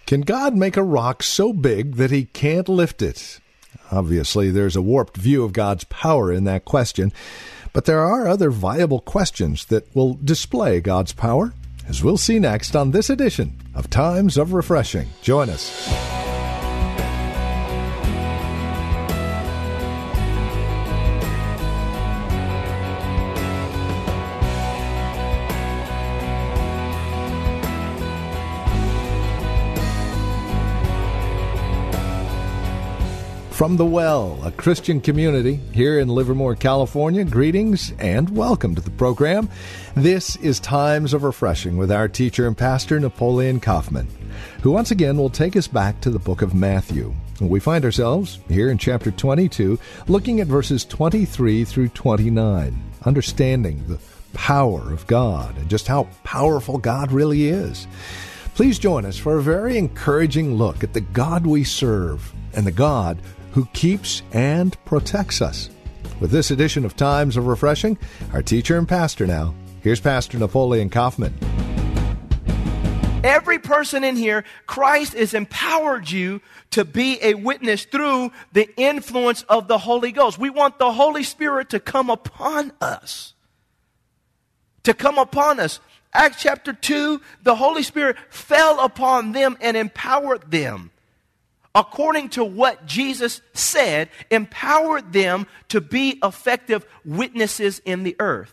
Can God make a rock so big that he can't lift it? Obviously, there's a warped view of God's power in that question, but there are other viable questions that will display God's power, as we'll see next on this edition of Times of Refreshing. Join us. From The Well, a Christian community here in Livermore, California, greetings and welcome to the program. This is Times of Refreshing with our teacher and pastor, Napoleon Kaufman, who once again will take us back to the book of Matthew. We find ourselves here in chapter 22, looking at verses 23 through 29, understanding the power of God and just how powerful God really is. Please join us for a very encouraging look at the God we serve and the God who keeps and protects us. With this edition of Times of Refreshing, our teacher and pastor now, here's Pastor Napoleon Kaufman. Every person in here, Christ has empowered you to be a witness through the influence of the Holy Ghost. We want the Holy Spirit to come upon us. To come upon us. Acts chapter 2, the Holy Spirit fell upon them and empowered them. According to what Jesus said, empowered them to be effective witnesses in the earth.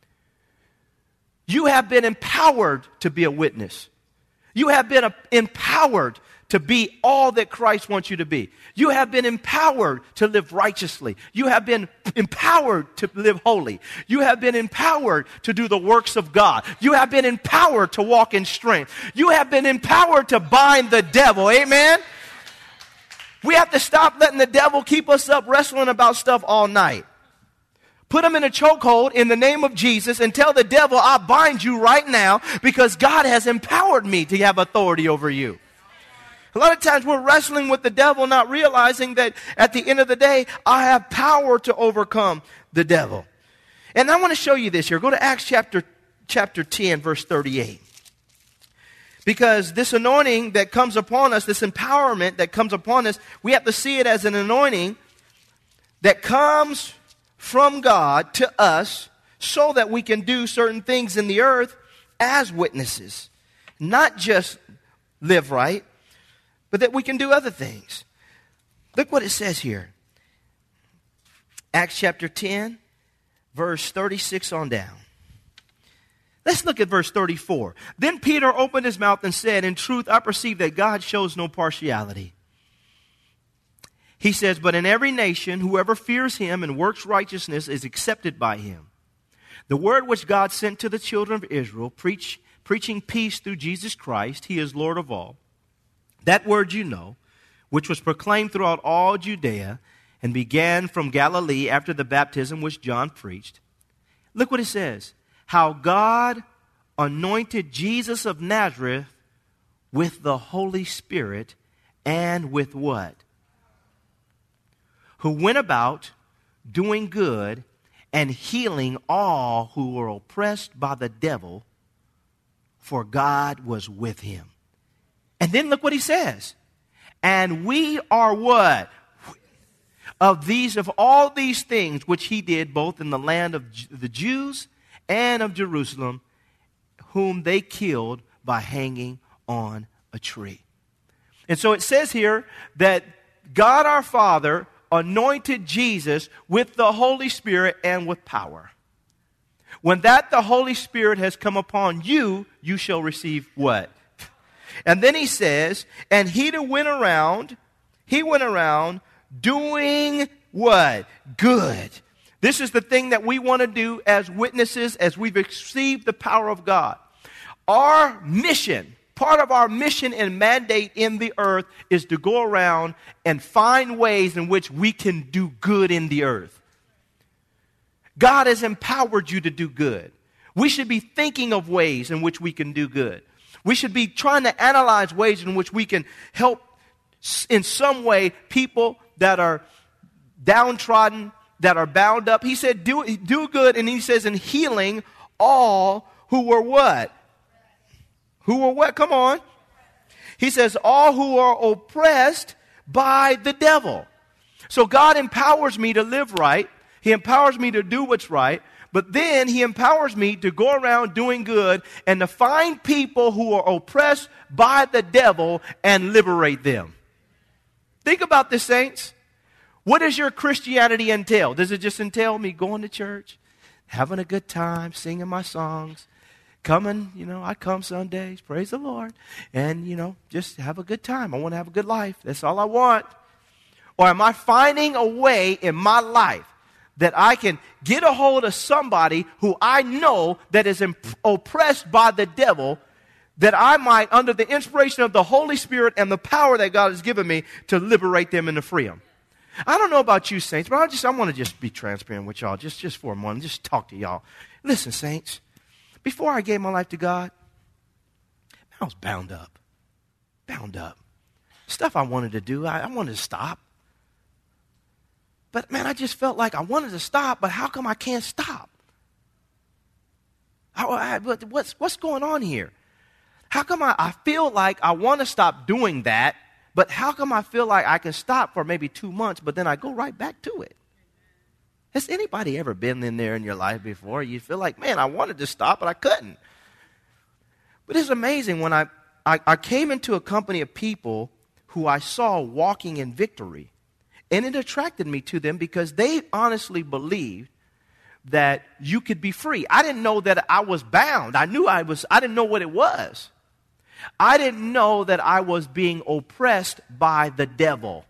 You have been empowered to be a witness. You have been empowered to be all that Christ wants you to be. You have been empowered to live righteously. You have been empowered to live holy. You have been empowered to do the works of God. You have been empowered to walk in strength. You have been empowered to bind the devil. Amen? We have to stop letting the devil keep us up wrestling about stuff all night. Put him in a chokehold in the name of Jesus and tell the devil, I bind you right now because God has empowered me to have authority over you. A lot of times we're wrestling with the devil, not realizing that at the end of the day, I have power to overcome the devil. And I want to show you this here. Go to Acts chapter 10, verse 38. Because this anointing that comes upon us, this empowerment that comes upon us, we have to see it as an anointing that comes from God to us so that we can do certain things in the earth as witnesses. Not just live right, but that we can do other things. Look what it says here. Acts chapter 10, verse 36 on down. Let's look at verse 34. Then Peter opened his mouth and said, in truth, I perceive that God shows no partiality. He says, but in every nation, whoever fears him and works righteousness is accepted by him. The word which God sent to the children of Israel, preaching peace through Jesus Christ, he is Lord of all. That word you know, which was proclaimed throughout all Judea and began from Galilee after the baptism which John preached. Look what it says. How God anointed Jesus of Nazareth with the Holy Spirit and with what? Who went about doing good and healing all who were oppressed by the devil, for God was with him. And then look what he says. And we are what? Of all these things which he did both in the land of the Jews and of Jerusalem, whom they killed by hanging on a tree. And so it says here that God our Father anointed Jesus with the Holy Spirit and with power. When the Holy Spirit has come upon you, you shall receive what? And then he says, and he went around doing what? Good. This is the thing that we want to do as witnesses as we've received the power of God. Our mission, part of our mission and mandate in the earth is to go around and find ways in which we can do good in the earth. God has empowered you to do good. We should be thinking of ways in which we can do good. We should be trying to analyze ways in which we can help in some way people that are downtrodden, that are bound up. He said, do good, and he says, in healing all who were what? Who were what? Come on. He says, all who are oppressed by the devil. So God empowers me to live right. He empowers me to do what's right. But then he empowers me to go around doing good and to find people who are oppressed by the devil and liberate them. Think about this, saints. What does your Christianity entail? Does it just entail me going to church, having a good time, singing my songs, coming, I come Sundays, praise the Lord, and, just have a good time. I want to have a good life. That's all I want. Or am I finding a way in my life that I can get a hold of somebody who I know that is oppressed by the devil, that I might, under the inspiration of the Holy Spirit and the power that God has given me, to liberate them and to free them? I don't know about you, saints, but I want to just be transparent with y'all just for a moment, just talk to y'all. Listen, saints, before I gave my life to God, I was bound up. Stuff I wanted to do, I wanted to stop. But, man, I just felt like I wanted to stop, but how come I can't stop? What's going on here? How come I feel like I want to stop doing that, but how come I feel like I can stop for maybe 2 months, but then I go right back to it? Has anybody ever been in there in your life before? You feel like, man, I wanted to stop, but I couldn't. But it's amazing when I came into a company of people who I saw walking in victory. And it attracted me to them because they honestly believed that you could be free. I didn't know that I was bound. I didn't know what it was. I didn't know that I was being oppressed by the devil.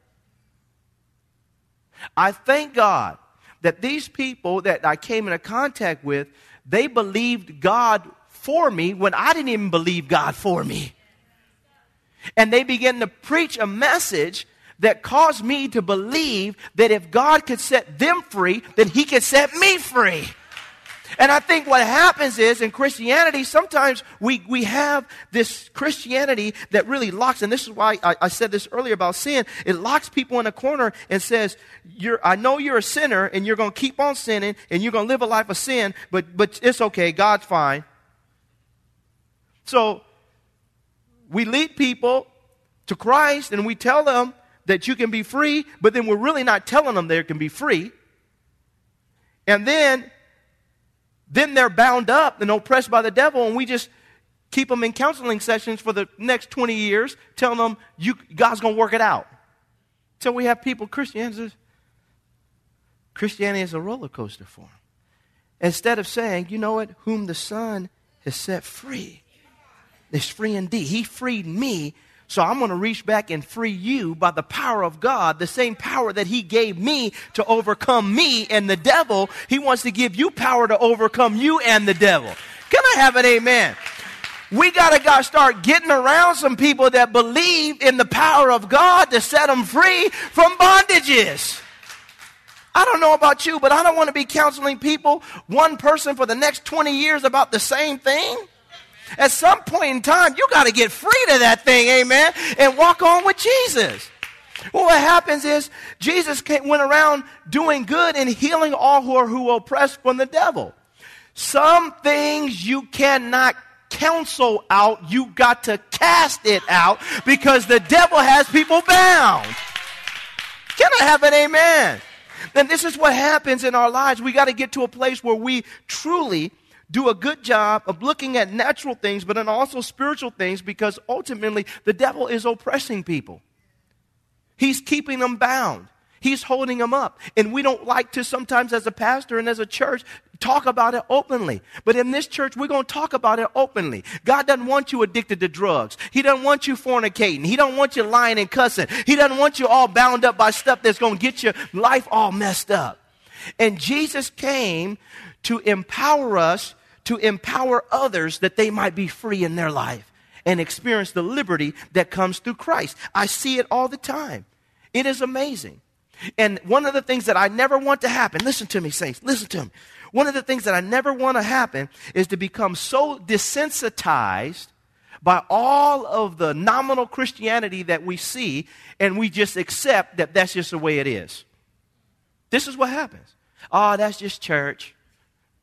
I thank God that these people that I came into contact with, they believed God for me when I didn't even believe God for me. And they began to preach a message that caused me to believe that if God could set them free, then he could set me free. And I think what happens is in Christianity, sometimes we have this Christianity that really locks, and this is why I said this earlier about sin. It locks people in a corner and says, I know you're a sinner and you're going to keep on sinning and you're going to live a life of sin, but it's okay, God's fine. So we lead people to Christ and we tell them that you can be free, but then we're really not telling them they can be free. And then they're bound up and oppressed by the devil, and we just keep them in counseling sessions for the next 20 years, telling them God's going to work it out. So we have people, Christianity is a roller coaster for them. Instead of saying, you know what, whom the Son has set free is free indeed. He freed me, so I'm going to reach back and free you by the power of God, the same power that he gave me to overcome me and the devil. He wants to give you power to overcome you and the devil. Can I have an amen? We got to start getting around some people that believe in the power of God to set them free from bondages. I don't know about you, but I don't want to be counseling people, one person for the next 20 years about the same thing. At some point in time, you got to get free to that thing, amen, and walk on with Jesus. Well, what happens is Jesus went around doing good and healing all who are oppressed from the devil. Some things you cannot counsel out, you got to cast it out because the devil has people bound. Can I have an amen? Then this is what happens in our lives. We got to get to a place where we truly do a good job of looking at natural things, but then also spiritual things, because ultimately the devil is oppressing people. He's keeping them bound. He's holding them up. And we don't like to sometimes as a pastor and as a church talk about it openly. But in this church, we're going to talk about it openly. God doesn't want you addicted to drugs. He doesn't want you fornicating. He don't want you lying and cussing. He doesn't want you all bound up by stuff that's going to get your life all messed up. And Jesus came to empower us, to empower others that they might be free in their life and experience the liberty that comes through Christ. I see it all the time. It is amazing. And one of the things that I never want to happen, listen to me, saints, listen to me. One of the things that I never want to happen is to become so desensitized by all of the nominal Christianity that we see, and we just accept that that's just the way it is. This is what happens. Oh, that's just church.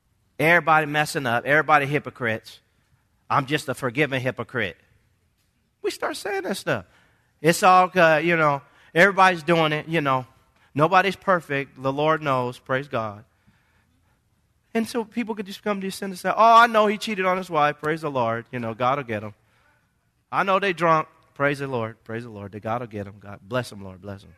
Everybody messing up. Everybody hypocrites. I'm just a forgiven hypocrite. We start saying that stuff. It's all, everybody's doing it, Nobody's perfect. The Lord knows. Praise God. And so people could just come to sin and say, oh, I know he cheated on his wife. Praise the Lord. God will get him. I know they drunk. Praise the Lord. Praise the Lord. That God will get them. God bless them, Lord. Bless them.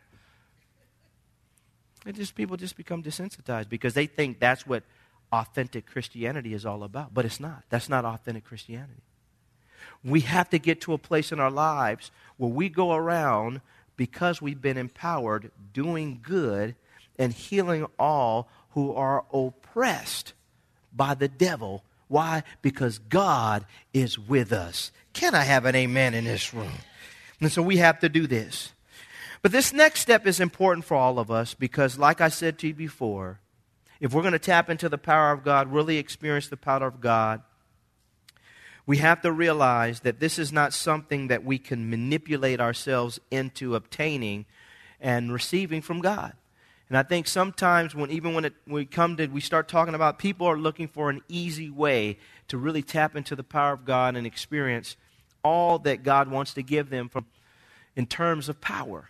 People just become desensitized because they think that's what authentic Christianity is all about. But it's not. That's not authentic Christianity. We have to get to a place in our lives where we go around, because we've been empowered, doing good and healing all who are oppressed by the devil. Why? Because God is with us. Can I have an amen in this room? And so we have to do this. But this next step is important for all of us because, like I said to you before, if we're going to tap into the power of God, really experience the power of God, we have to realize that this is not something that we can manipulate ourselves into obtaining and receiving from God. And I think sometimes we start talking about, people are looking for an easy way to really tap into the power of God and experience all that God wants to give them in terms of power.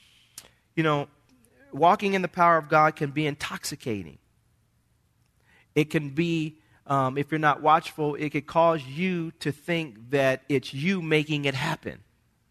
Walking in the power of God can be intoxicating. It can be, if you're not watchful, it could cause you to think that it's you making it happen.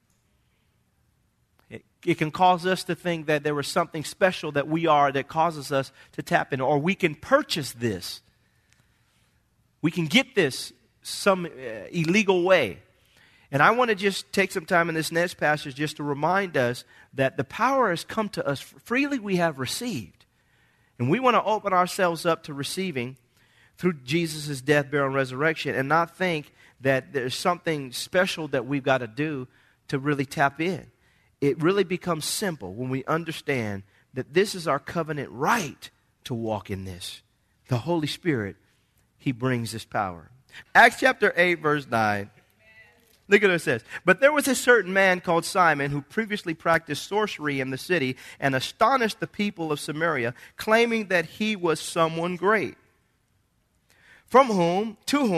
It can cause us to think that there was something special that we are that causes us to tap in. Or we can purchase this. We can get this some illegal way. And I want to just take some time in this next passage just to remind us that the power has come to us freely we have received. And we want to open ourselves up to receiving through Jesus' death, burial, and resurrection, and not think that there's something special that we've got to do to really tap in. It really becomes simple when we understand that this is our covenant right to walk in this. The Holy Spirit, He brings this power. Acts chapter 8, verse 9. Look at what it says. But there was a certain man called Simon who previously practiced sorcery in the city and astonished the people of Samaria, claiming that he was someone great. To whom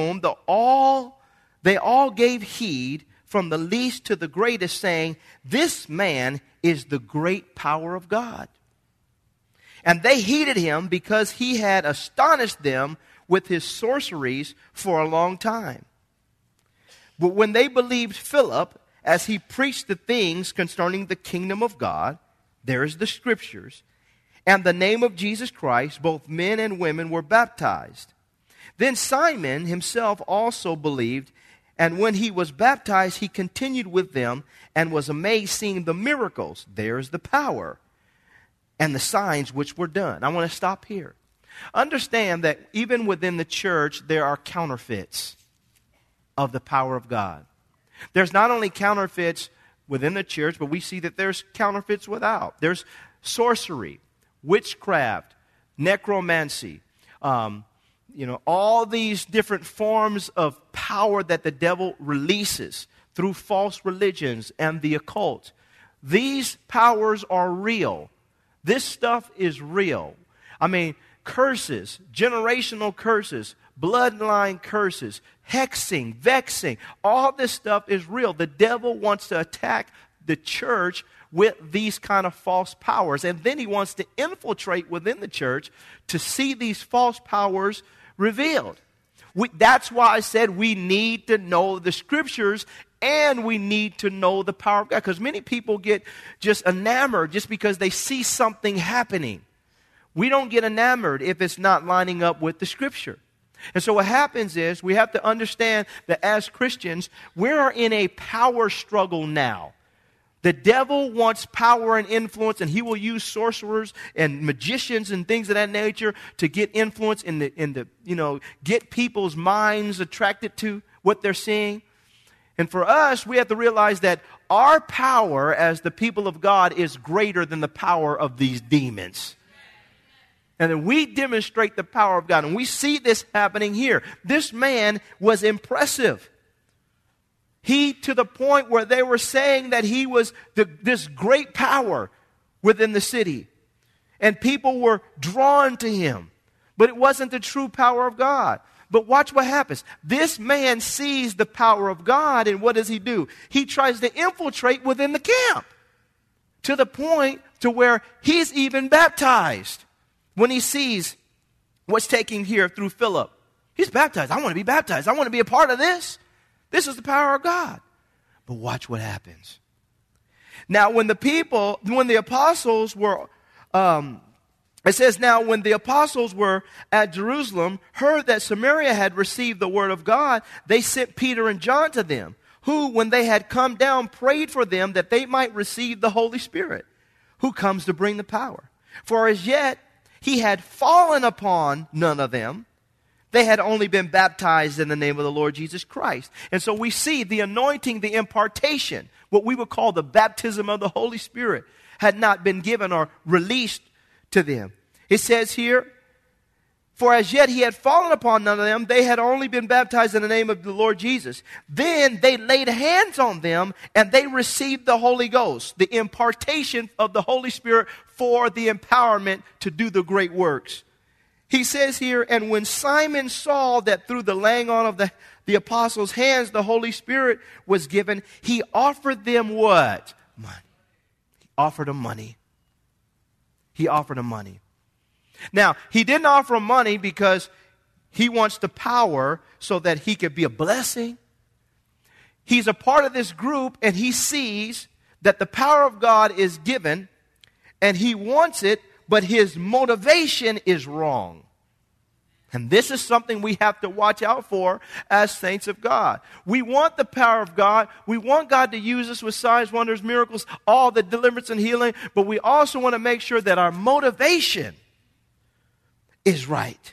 they all gave heed, from the least to the greatest, saying, this man is the great power of God. And they heeded him because he had astonished them with his sorceries for a long time. But when they believed Philip, as he preached the things concerning the kingdom of God, there is the scriptures, and the name of Jesus Christ, both men and women were baptized. Then Simon himself also believed, and when he was baptized, he continued with them and was amazed seeing the miracles. There's the power and the signs which were done. I want to stop here. Understand that even within the church, there are counterfeits of the power of God. There's not only counterfeits within the church, but we see that there's counterfeits without. There's sorcery, witchcraft, necromancy, all these different forms of power that the devil releases through false religions and the occult. These powers are real. This stuff is real. Curses, generational curses, bloodline curses, hexing, vexing, all this stuff is real. The devil wants to attack the church with these kind of false powers. And then he wants to infiltrate within the church to see these false powers revealed. That's why I said we need to know the scriptures and we need to know the power of God. Because many people get just enamored just because they see something happening. We don't get enamored if it's not lining up with the scripture. And so what happens is we have to understand that as Christians, we're in a power struggle now. The devil wants power and influence, and he will use sorcerers and magicians and things of that nature to get influence get people's minds attracted to what they're seeing. And for us, we have to realize that our power as the people of God is greater than the power of these demons. And then we demonstrate the power of God. And we see this happening here. This man was impressive. He, to the point where they were saying that he was this great power within the city. And people were drawn to him. But it wasn't the true power of God. But watch what happens. This man sees the power of God, and what does he do? He tries to infiltrate within the camp to the point to where he's even baptized. When he sees what's taking here through Philip, he's baptized. I want to be baptized. I want to be a part of this. This is the power of God. But watch what happens. Now, when the apostles were, it says, now when the apostles were at Jerusalem, heard that Samaria had received the word of God, they sent Peter and John to them, who, when they had come down, prayed for them that they might receive the Holy Spirit, who comes to bring the power. For as yet he had fallen upon none of them. They had only been baptized in the name of the Lord Jesus Christ. And so we see the anointing, the impartation, what we would call the baptism of the Holy Spirit, had not been given or released to them. It says here, for as yet he had fallen upon none of them. They had only been baptized in the name of the Lord Jesus. Then they laid hands on them and they received the Holy Ghost, the impartation of the Holy Spirit for the empowerment to do the great works. He says here, and when Simon saw that through the laying on of the apostles' hands the Holy Spirit was given, he offered them what? Money. He offered them money. He offered them money. Now, he didn't offer them money because he wants the power so that he could be a blessing. He's a part of this group and he sees that the power of God is given and he wants it, but his motivation is wrong. And this is something we have to watch out for as saints of God. We want the power of God. We want God to use us with signs, wonders, miracles, all the deliverance and healing. But we also want to make sure that our motivation is right.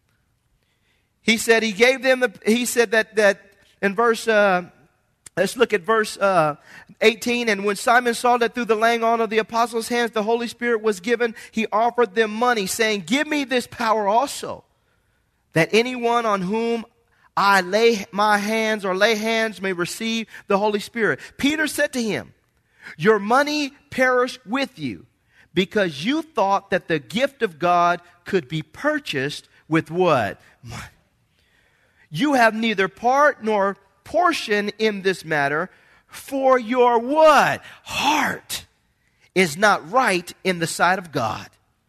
He said he gave them he said that in verse, let's look at verse 18. And when Simon saw that through the laying on of the apostles' hands the Holy Spirit was given, he offered them money, saying, give me this power also, that anyone on whom I lay my hands or lay hands may receive the Holy Spirit. Peter said to him, your money perish with you, because you thought that the gift of God could be purchased with what? Money. You have neither part nor portion in this matter, for your what? Heart is not right in the sight of God.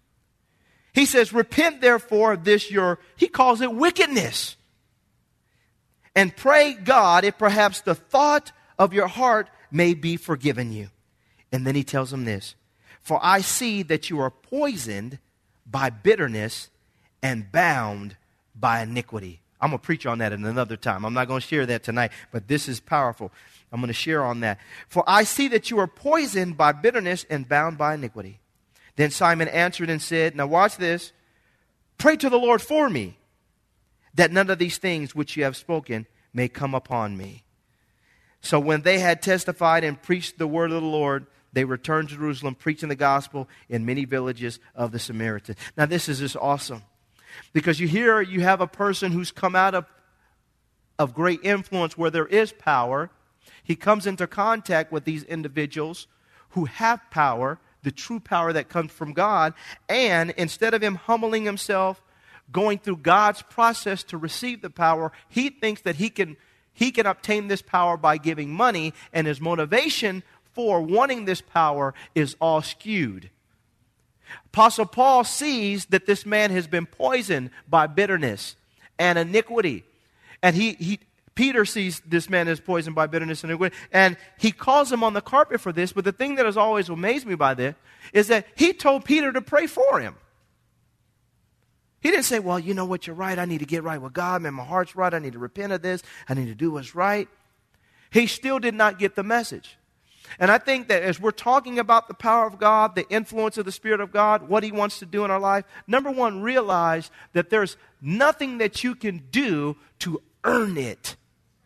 He says, repent therefore of this he calls it wickedness. And pray God if perhaps the thought of your heart may be forgiven you. And then he tells them this, for I see that you are poisoned by bitterness and bound by iniquity. I'm going to preach on that in another time. I'm not going to share that tonight, but this is powerful. I'm going to share on that. For I see that you are poisoned by bitterness and bound by iniquity. Then Simon answered and said, now watch this, pray to the Lord for me, that none of these things which you have spoken may come upon me. So when they had testified and preached the word of the Lord, they returned to Jerusalem, preaching the gospel in many villages of the Samaritans. Now this is just awesome, because you have a person who's come out of great influence where there is power. He comes into contact with these individuals who have power, the true power that comes from God, and instead of him humbling himself, going through God's process to receive the power, he thinks that he can obtain this power by giving money, and his motivation for wanting this power is all skewed. Apostle Paul sees that this man has been poisoned by bitterness and iniquity, and Peter sees this man as poisoned by bitterness and iniquity, and he calls him on the carpet for this. But the thing that has always amazed me by this is that he told Peter to pray for him. He didn't say, well, you know what, you're right. I need to get right with God. Man, my heart's right. I need to repent of this. I need to do what's right. He still did not get the message. And I think that as we're talking about the power of God, the influence of the Spirit of God, what he wants to do in our life, number one, realize that there's nothing that you can do to earn it.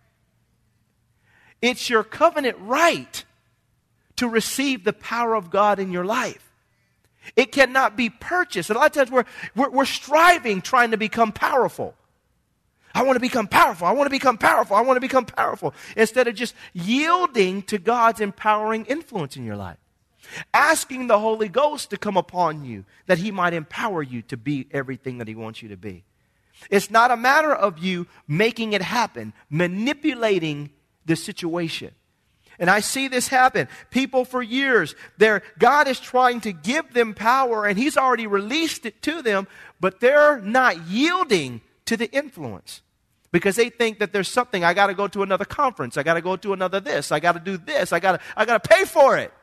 It's your covenant right to receive the power of God in your life. It cannot be purchased. And a lot of times we're striving, trying to become powerful. I want to become powerful. I want to become powerful. I want to become powerful. Instead of just yielding to God's empowering influence in your life. Asking the Holy Ghost to come upon you, that he might empower you to be everything that he wants you to be. It's not a matter of you making it happen, manipulating the situation. And I see this happen. People for years, God is trying to give them power, and He's already released it to them, but they're not yielding to the influence because they think that there's something. I got to go to another conference. I got to go to another this. I got to do this. I got to pay for it.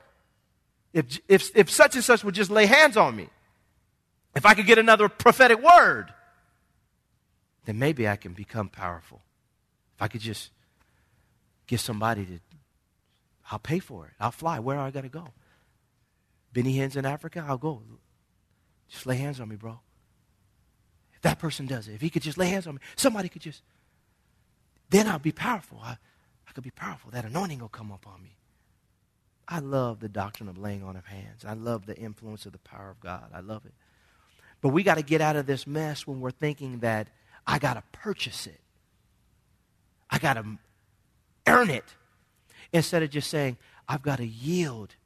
If such and such would just lay hands on me, if I could get another prophetic word, then maybe I can become powerful. If I could just get somebody to, I'll pay for it. I'll fly. Where I got to go? Benny Hinn's in Africa? I'll go. Just lay hands on me, bro. If that person does it, if he could just lay hands on me, somebody could just, then I'll be powerful. I could be powerful. That anointing will come up on me. I love the doctrine of laying on of hands. I love the influence of the power of God. I love it. But we got to get out of this mess when we're thinking that I got to purchase it. I got to earn it. Instead of just saying, I've got to yield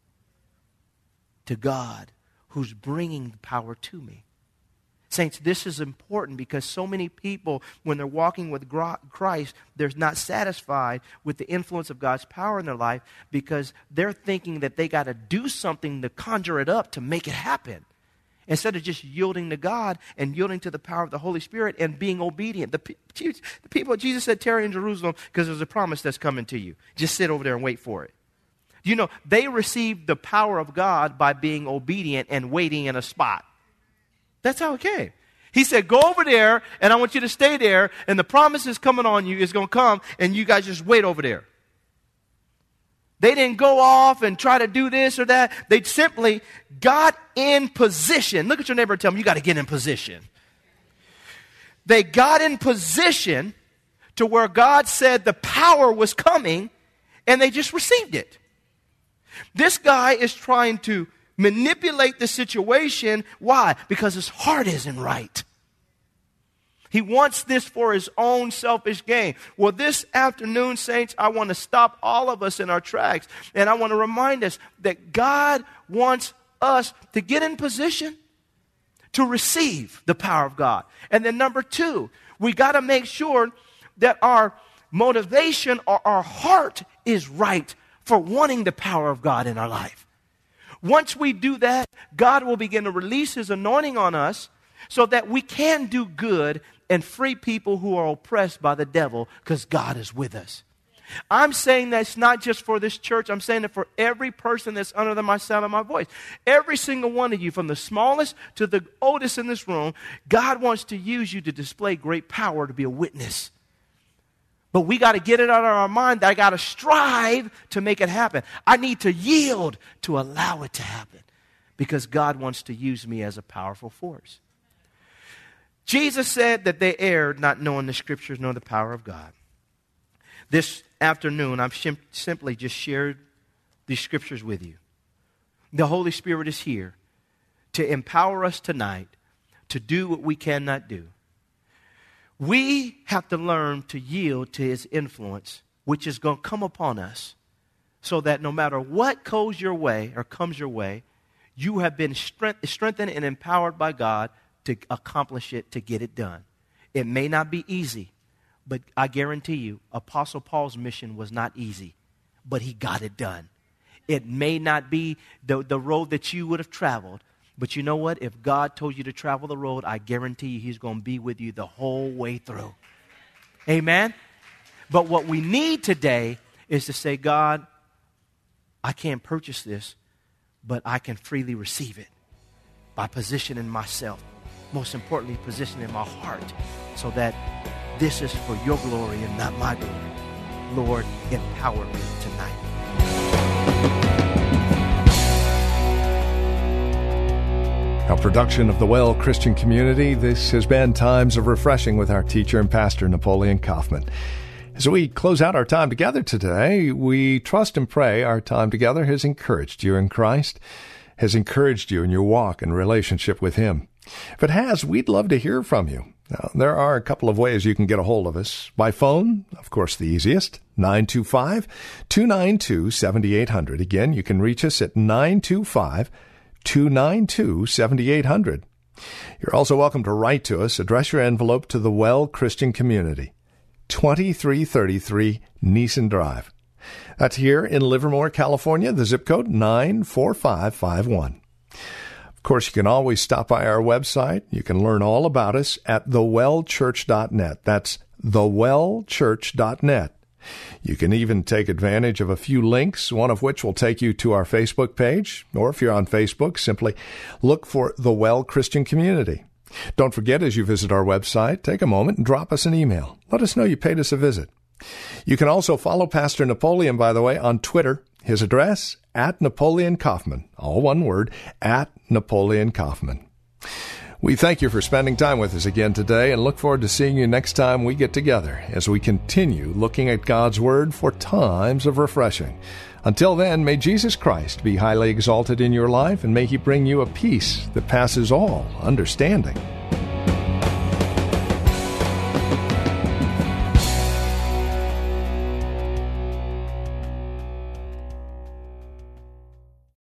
to God who's bringing the power to me. Saints, this is important because so many people, when they're walking with Christ, they're not satisfied with the influence of God's power in their life because they're thinking that they got to do something to conjure it up to make it happen. Instead of just yielding to God and yielding to the power of the Holy Spirit and being obedient. The people, Jesus said, tarry in Jerusalem because there's a promise that's coming to you. Just sit over there and wait for it. You know, they received the power of God by being obedient and waiting in a spot. That's how it came. He said, go over there and I want you to stay there and the promise is coming on you, is going to come and you guys just wait over there. They didn't go off and try to do this or that. They simply got in position. Look at your neighbor and tell them, you got to get in position. They got in position to where God said the power was coming, and they just received it. This guy is trying to manipulate the situation. Why? Because his heart isn't right. He wants this for his own selfish gain. Well, this afternoon, saints, I want to stop all of us in our tracks. And I want to remind us that God wants us to get in position to receive the power of God. And then number two, we got to make sure that our motivation or our heart is right for wanting the power of God in our life. Once we do that, God will begin to release His anointing on us so that we can do good and free people who are oppressed by the devil because God is with us. I'm saying that's not just for this church. I'm saying it for every person that's under the sound of my voice. Every single one of you, from the smallest to the oldest in this room, God wants to use you to display great power to be a witness. But we got to get it out of our mind that I got to strive to make it happen. I need to yield to allow it to happen because God wants to use me as a powerful force. Jesus said that they erred not knowing the Scriptures nor the power of God. This afternoon, I've simply just shared these Scriptures with you. The Holy Spirit is here to empower us tonight to do what we cannot do. We have to learn to yield to His influence, which is going to come upon us, so that no matter what goes your way or comes your way, you have been strengthened and empowered by God to accomplish it, to get it done. It may not be easy, but I guarantee you, Apostle Paul's mission was not easy, but he got it done. It may not be the road that you would have traveled, but you know what? If God told you to travel the road, I guarantee you He's going to be with you the whole way through. Amen? But what we need today is to say, God, I can't purchase this, but I can freely receive it by positioning myself. Most importantly, positioning my heart so that this is for your glory and not my glory. Lord, empower me tonight. A production of the Well Christian Community, this has been Times of Refreshing with our teacher and pastor, Napoleon Kaufman. As we close out our time together today, we trust and pray our time together has encouraged you in Christ, has encouraged you in your walk and relationship with Him. If it has, we'd love to hear from you. Now, there are a couple of ways you can get a hold of us. By phone, of course, the easiest, 925-292-7800. Again, you can reach us at 925-292-7800. You're also welcome to write to us. Address your envelope to the Well Christian Community, 2333 Neeson Drive. That's here in Livermore, California, the zip code 94551. Of course, you can always stop by our website. You can learn all about us at thewellchurch.net. That's thewellchurch.net. You can even take advantage of a few links, one of which will take you to our Facebook page. Or if you're on Facebook, simply look for The Well Christian Community. Don't forget, as you visit our website, take a moment and drop us an email. Let us know you paid us a visit. You can also follow Pastor Napoleon, by the way, on Twitter. His address, @Napoleon Kaufman. All one word, @Napoleon Kaufman. We thank you for spending time with us again today and look forward to seeing you next time we get together as we continue looking at God's Word for times of refreshing. Until then, may Jesus Christ be highly exalted in your life and may He bring you a peace that passes all understanding.